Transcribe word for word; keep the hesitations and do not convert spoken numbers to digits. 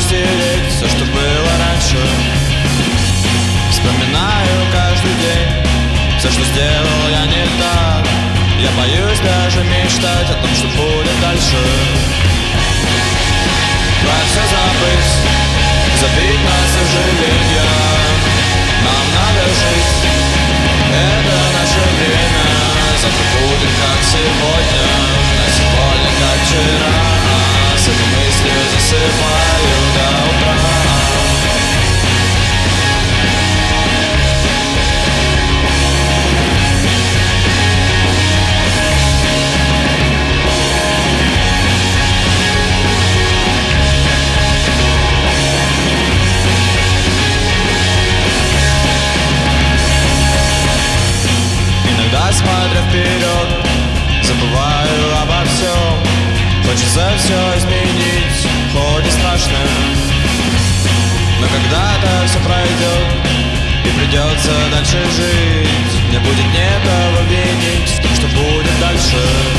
стереть все, что было раньше. Вспоминаю каждый день все, что сделал я не так. Я боюсь даже мечтать о том, что будет дальше. Как все забыть, забить на сожаление. Нам надо жить, это наше время. Завтра будет как сегодня, а сегодня как вчера. С этой мыслью засыпаю до утра. Иногда, смотря вперед, забываю обо всем. Хочется все изменить, хоть и страшно. Но когда-то все пройдет и придется дальше жить. Не будет некого винить в том, что будет дальше.